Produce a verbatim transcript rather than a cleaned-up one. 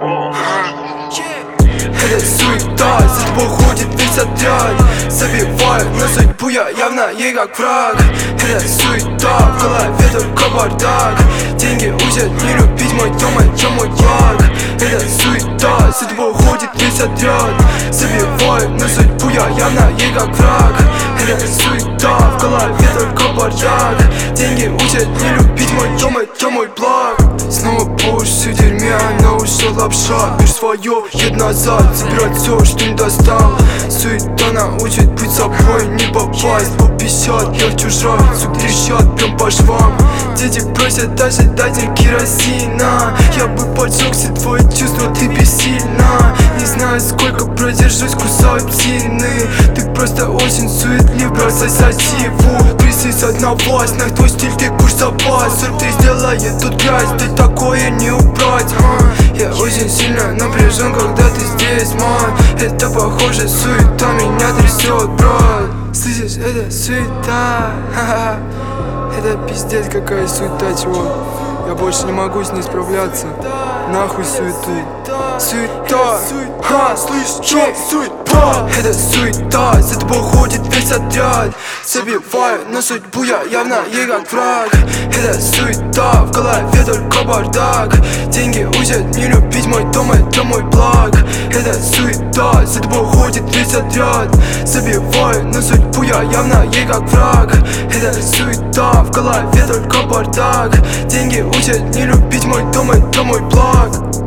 Это суета, за тобой ходит весь отряд. Забиваю на судьбу, я явно ей как враг. Это суета, в голове только бардак. Деньги учат не любить мой дом, а чем мой благ. Это суета, за тобой ходит весь отряд. Забиваю на судьбу, я явно ей как враг. Это суета, в голове только бардак. Деньги учат не любить мой дом, а чем мой благ. Снова по уши в дерьме, она ушла лапша. Мир свое, ед назад, забирать все, что не достал. Суета научит быть собой, не попасть. По пятьдесят, я в чужой, звук трещат прям по швам. Дети просят даже дать им керосина. Я бы поджег все твои чувства, ты бессильна. Не знаю, сколько продержусь, кусаю псины. Ты просто очень суетлив, бросай сосиву. Присысать на власть, на твой стиль ты курс запас. Сорок три сделает тут грязь, ты такое не убрать, а? Я очень сильно напряжен, когда ты здесь, ман. Это похоже, суета меня трясет, брат. Слышишь, это суета, ха-ха. Это пиздец какая суета, чувак. Я больше не могу с ней справляться. Нахуй суету. Суета, ха, слышь, чё, суета. Это суета, за тобой ходит весь отряд. Забиваю на судьбу, я явно ей как враг. Это суета, в голове только бардак. Деньги учат не любить мой дом, это мой благ. Это суета, за тобой ходит весь отряд. Забиваю на судьбу, я явно ей как враг. Это суета, в голове только бардак. Деньги учат не любить мой дом, это мой благ.